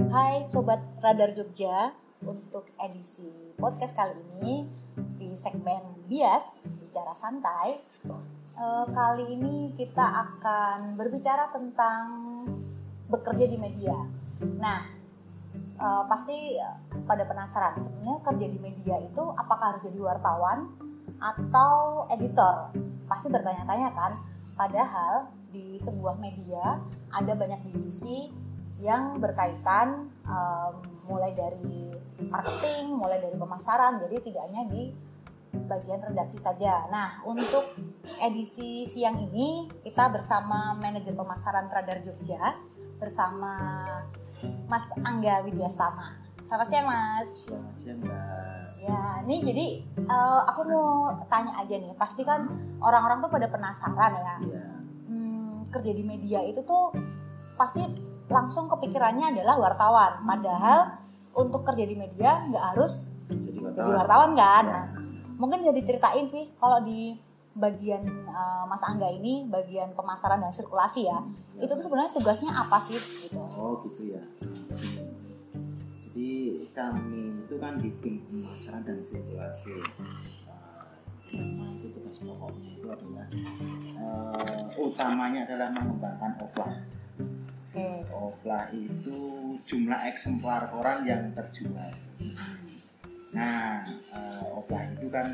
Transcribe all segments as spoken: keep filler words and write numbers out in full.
Hai Sobat Radar Jogja, untuk edisi podcast kali ini di segmen Bias, Bicara Santai, eh, kali ini kita akan berbicara tentang bekerja di media. Nah, eh, pasti pada penasaran, sebenarnya kerja di media itu apakah harus jadi wartawan atau editor? Pasti bertanya-tanya kan, padahal di sebuah media ada banyak divisi yang berkaitan um, mulai dari marketing, mulai dari pemasaran, jadi tidak hanya di bagian redaksi saja. Nah, untuk edisi siang ini kita bersama manajer pemasaran Radar Jogja bersama Mas Angga Widyastama. Selamat siang, Mas. Selamat siang, Mbak. Ya, ini jadi uh, aku mau tanya aja nih, pasti kan orang-orang tuh pada penasaran ya. Iya. Hmm, kerja di media itu tuh pasti langsung kepikirannya adalah wartawan. Padahal untuk kerja di media nggak harus jadi wartawan, jadi wartawan kan. Ya. Nah, mungkin jadi ceritain sih kalau di bagian uh, Mas Angga ini, bagian pemasaran dan sirkulasi ya, ya. itu tuh sebenarnya tugasnya apa sih gitu? Oh gitu ya. Jadi kami itu kan di tim pemasaran dan sirkulasi. Uh, itu tugas pokoknya itu adalah uh, utamanya adalah mengembangkan oplah. Okay. Oplah itu jumlah eksemplar koran yang terjual. Nah, uh, oplah itu kan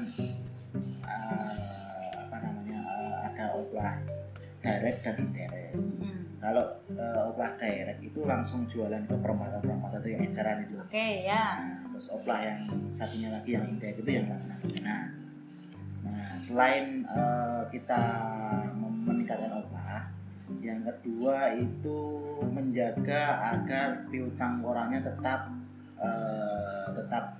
uh, apa namanya uh, ada oplah direct dan indirect. Hmm. Kalau uh, oplah direct itu langsung jualan ke perempatan-perempatan itu yang eceran itu. Oke okay, ya. Nah, terus oplah yang satunya lagi yang indirect itu yang langganan. Nah, nah selain uh, kita meningkatkan oplah, yang kedua itu menjaga agar piutang korannya tetap uh, tetap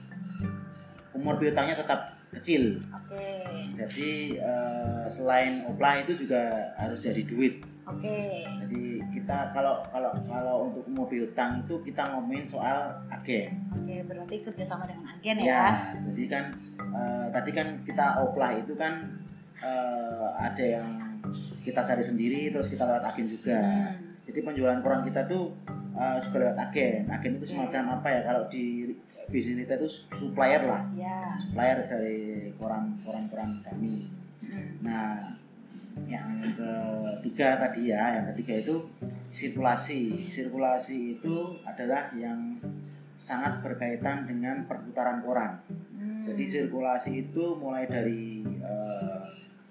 umur piutangnya tetap kecil. Oke. Okay. Jadi uh, selain oplah itu juga harus jadi duit. Oke. Okay. Jadi kita kalau kalau kalau untuk umur piutang itu kita ngomongin soal agen. Oke, okay, berarti kerjasama dengan agen ya. Ya, jadi kan uh, tadi kan kita oplah itu kan uh, ada yang kita cari sendiri, terus kita lewat agen juga. Hmm. Jadi penjualan koran kita tuh uh, juga lewat agen. Agen itu semacam yeah. apa ya? Kalau di bisnis kita itu supplier lah, yeah. supplier dari koran-koran kami. Hmm. Nah, yang ketiga tadi ya, yang ketiga itu sirkulasi. Sirkulasi itu adalah yang sangat berkaitan dengan perputaran koran. Hmm. Jadi sirkulasi itu mulai dari uh,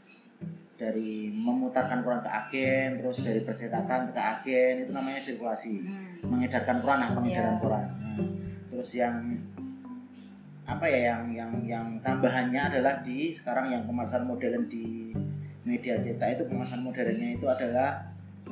dari memutarkan koran ke agen, terus dari percetakan ke agen, itu namanya sirkulasi. Hmm. Mengedarkan koran, nah pengedaran yeah. koran. Nah, terus yang apa ya yang yang yang tambahannya adalah di sekarang yang pemasaran modern di media cetak itu, pemasaran modernnya itu adalah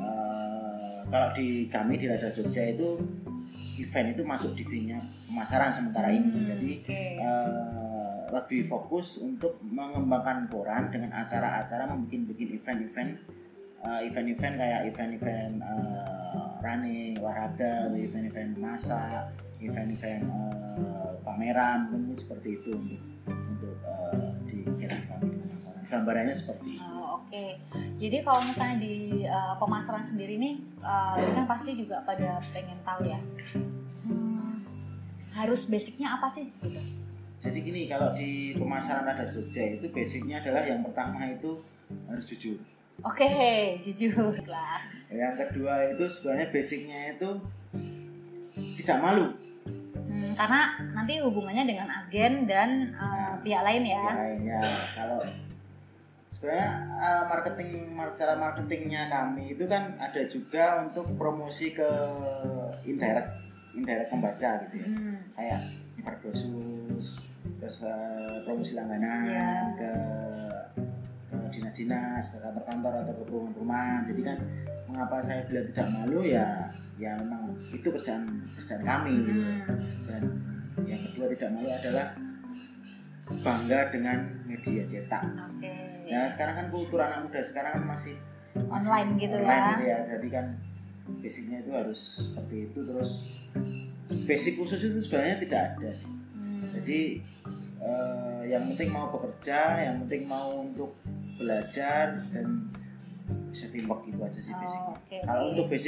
uh, kalau di kami di Radar Jogja itu event itu masuk divisinya pemasaran sementara ini. Hmm. Jadi okay. uh, lebih fokus untuk mengembangkan koran dengan acara-acara membuat-bikin event-event uh, event-event kayak event-event uh, running, olahraga, event-event masak, event-event uh, pameran, mungkin seperti itu untuk untuk uh, di kegiatan kami di pemasaran. Gambarannya seperti itu. Oh, Oke, okay. Jadi kalau misalnya di uh, pemasaran sendiri nih, uh, kan pasti juga pada pengen tahu ya, hmm, harus basicnya apa sih gitu? Jadi gini, kalau di pemasaran Radar Jogja itu basicnya adalah yang pertama itu harus jujur. Oke, okay, jujur lah. Yang kedua itu sebenarnya basicnya itu tidak malu. Hmm, karena nanti hubungannya dengan agen dan uh, nah, pihak lain ya. Pihak lainnya. Kalau sebenarnya uh, marketing, cara marketingnya kami itu kan ada juga untuk promosi ke indirect, indirect pembaca gitu ya. Hmm. Kayak Perdosus, terus uh, promosi langganan yeah. ke, ke dinas-dinas, ke kantor-kantor atau ke perumahan-perumahan. Jadi kan mengapa saya bilang tidak malu ya, ya memang itu kerjaan kerjaan kami. Hmm. Gitu. Dan yang kedua tidak malu adalah bangga dengan media cetak. Okay. Ya sekarang kan kultur anak muda sekarang kan masih online masih gitu online ya. Gitu ya. Jadi kan basicnya itu harus seperti itu. Terus basic khusus itu sebenarnya tidak ada sih. Hmm. Jadi eh, yang penting mau bekerja, yang penting mau untuk belajar dan bisa teamwork gitu aja sih basicnya. Oh, okay, Kalau okay. untuk basic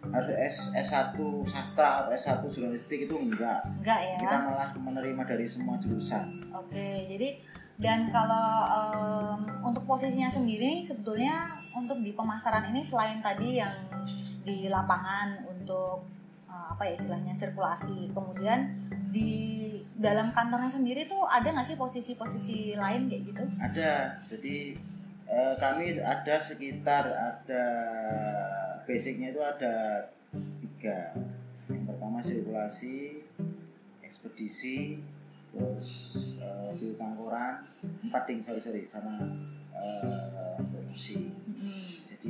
harus S, S1 sastra atau S satu jurnalistik itu enggak. Enggak ya. Kita malah menerima dari semua jurusan. Oke, jadi dan kalau um, untuk posisinya sendiri sebetulnya untuk di pemasaran ini selain tadi yang di lapangan untuk uh, apa ya istilahnya sirkulasi, kemudian di dalam kantornya sendiri tuh ada nggak sih posisi-posisi lain kayak gitu? Ada, jadi eh, kami ada sekitar ada basicnya itu ada tiga. Yang pertama sirkulasi, ekspedisi, terus uh, piutang koran, empat ding sorry sorry sama uh, promosi. Mm-hmm. Jadi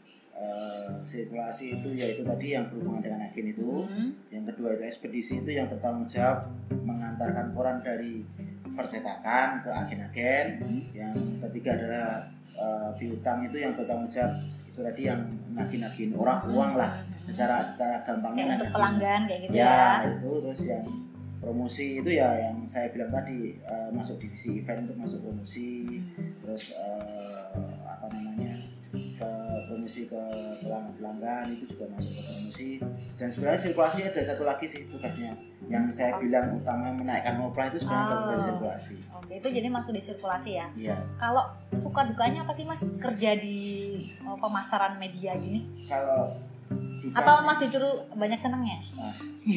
uh, sirkulasi itu yaitu tadi yang berhubungan dengan agen itu. Mm-hmm. Yang kedua itu ekspedisi itu yang bertanggung jawab mengantarkan koran dari percetakan ke agen-agen. Mm-hmm. Yang ketiga adalah uh, piutang itu yang bertanggung jawab itu tadi yang nagih-nagihin orang uang lah secara secara gampangnya. Kayak untuk pelanggan kayak gitu ya. Ya itu terus yang promosi itu ya yang saya bilang tadi uh, masuk divisi event untuk masuk promosi, hmm. terus uh, apa namanya ke promosi ke pelanggan-pelanggan itu juga masuk ke promosi. Dan sebenarnya sirkulasi ada satu lagi sih tugasnya yang saya bilang utama menaikkan oplah itu sebenarnya oh. dari sirkulasi. Oke, itu jadi masuk di sirkulasi ya. Iya. Kalau suka dukanya apa sih Mas kerja di oh, pemasaran media gini? Kalau dukanya, atau Mas disuruh banyak senangnya? Nah,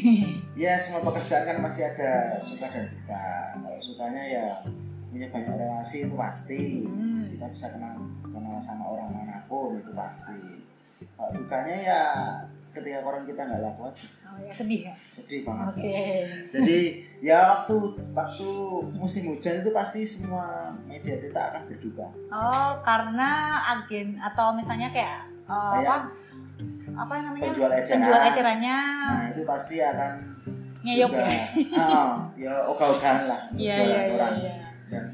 ya semua pekerjaan kan masih ada suka dan duka. Kalau sukanya ya punya banyak relasi itu pasti. Hmm. Kita bisa kenal kenal sama orang manapun itu pasti. Kalau dukanya ya ketika orang kita nggak laku aja. Oh ya sedih ya. Sedih banget. Oke. Okay. Jadi ya waktu waktu musim hujan itu pasti semua media kita akan berduka. Oh karena agen atau misalnya kayak uh, kayak, apa? apa namanya penjual eceran. penjual ecerannya nah itu pasti akan ngeyop ya oh, ya ogah-ogahan lah iya iya iya dan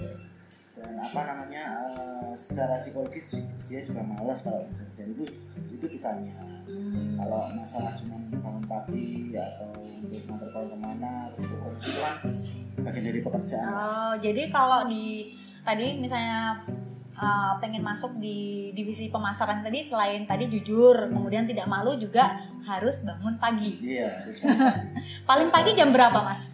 dan apa namanya uh, secara psikologis dia juga malas kalau dan itu itu dukanya hmm. kalau masalah cuma bangun pagi atau untuk ngantar kalau kemana itu kan bagian dari pekerjaan. Oh jadi kalau di tadi misalnya Uh, pengen masuk di divisi pemasaran tadi selain tadi jujur kemudian tidak malu juga harus bangun pagi. Iya. Harus bangun pagi. Paling pagi jam berapa Mas?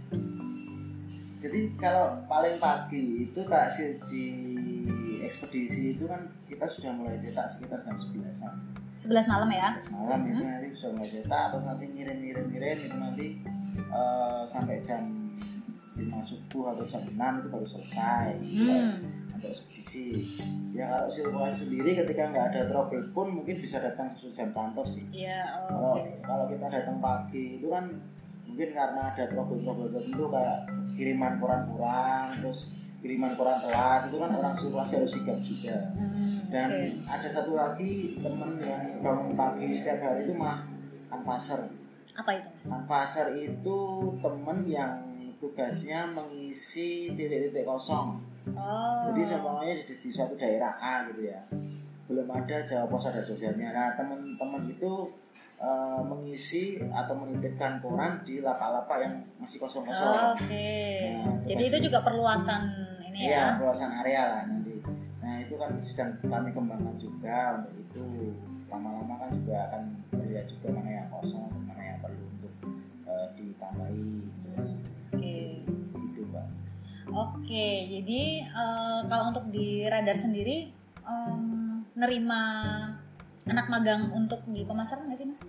Jadi kalau paling pagi itu tak di ekspedisi itu kan kita sudah mulai cetak sekitar jam sebelasan. sebelas malam ya? sebelas malam hmm. itu nanti sudah mulai cetak atau nanti ngirim-ngirim-ngirim itu nanti uh, sampai jam lima subuh atau jam enam itu baru selesai. Hmm. Ekspedisi ya kalau sirkulasi sendiri ketika nggak ada trouble pun mungkin bisa datang sesuai jam kantor sih. Iya. Oh, kalau okay. kalau kita datang pagi itu kan mungkin karena ada trouble-trouble tertentu kayak kiriman koran kurang terus kiriman koran telat itu kan orang sirkulasi harus sigap juga. Hmm, dan okay. ada satu lagi temen yang bangun pagi setiap hari itu malah kanvaser. Apa itu? Kanvaser itu temen yang tugasnya mengisi titik-titik kosong. Oh. Jadi semuanya di, di suatu daerah A gitu ya. Belum ada Jawa Pos ada Jogjanya. Nah teman-teman itu uh, mengisi atau menitipkan koran di lapak-lapak yang masih kosong-kosong. Oh, Oke. Okay. Nah, jadi itu juga perluasan ini ya? Iya perluasan area lah nanti. Nah itu kan sedang kami kembangkan juga untuk itu. Lama-lama kan juga akan melihat juga mana yang kosong, mana yang perlu untuk uh, ditambahi. Gitu. Oke. Okay. Gitu Pak. Oke, jadi uh, kalau untuk di Radar sendiri um, nerima anak magang untuk di pemasaran nggak sih Mas?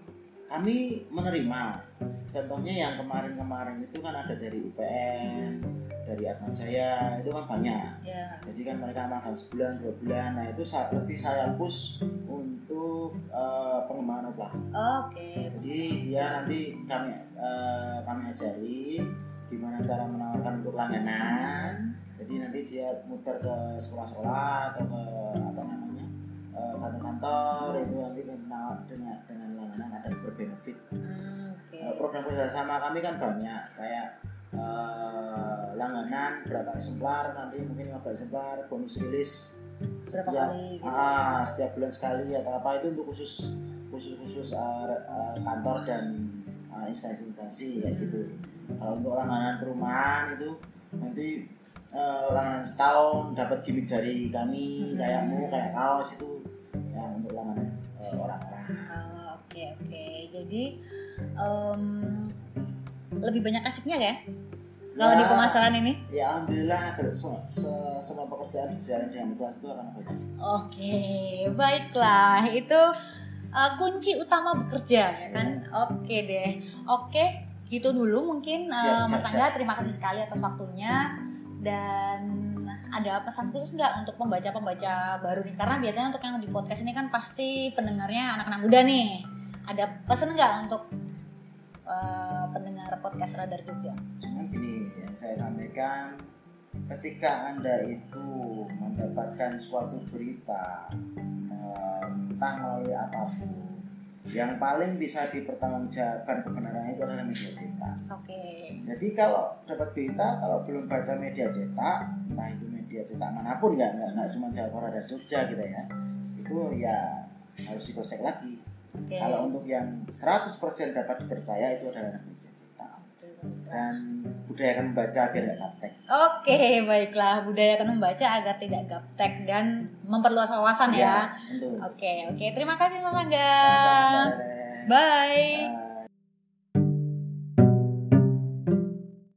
Kami menerima. Contohnya yang kemarin-kemarin itu kan ada dari U P N, dari Atmajaya, itu kan banyak. Yeah. Jadi kan mereka magang sebulan, dua bulan. Nah itu lebih saya push untuk uh, pengembangan oplah. Oh, Oke. Okay. Jadi dia nanti kami uh, kami ajari gimana cara menawarkan untuk langganan. Jadi nanti dia muter ke sekolah-sekolah atau ke apa namanya uh, kantor-kantor itu nanti menawar dengan dengan langganan ada berbenefit. Hmm, okay. uh, program kerjasama kami kan banyak kayak uh, langganan berapa eksemplar nanti mungkin lima belas eksemplar bonus rilis berapa setiap, kali gitu. ah, setiap bulan sekali atau apa itu untuk khusus khusus khusus uh, uh, kantor dan uh, instansi-instansi kayak gitu. Kalau untuk langganan perumahan itu nanti uh, langganan setahun dapat gimmick dari kami hmm. kayak mu kayak kaos itu yang untuk langganan uh, orang-orang. Oh, Oke. Oke oke. Jadi um, lebih banyak asiknya ya? Kalau ya, di pemasaran ini? Ya alhamdulillah semua, semua pekerjaan berjalan dengan ikhlas itu akan bagus. Oke, baiklah. Itu uh, kunci utama bekerja ya kan? Hmm. Oke deh. Oke, gitu dulu mungkin uh, siap, Mas Angga. Terima kasih sekali atas waktunya. Dan ada pesan khusus nggak untuk pembaca-pembaca baru nih? Karena biasanya untuk yang di podcast ini kan pasti pendengarnya anak-anak muda nih. Ada pesan nggak untuk uh, pendengar podcast Radar Jogja? Cuma gini yang saya sampaikan, ketika Anda itu mendapatkan suatu berita uh, entah melalui apapun, yang paling bisa dipertanggungjawabkan kebenarannya itu adalah media cetak. Oke. Okay. Jadi kalau dapat berita, kalau belum baca media cetak, entah itu media cetak manapun, nggak nggak nggak cuma Jawa Radar Jogja gitu ya, itu ya harus digosek lagi. Okay. Kalau untuk yang seratus persen dapat dipercaya itu adalah media cetak. Okay. Dan budayakan membaca agar tidak gaptek. Oke, okay, baiklah, budayakan membaca agar tidak gaptek dan memperluas wawasan ya. Oke, oke, okay, okay. Terima kasih Mas Angga. Sama-sama. Bye. Bye.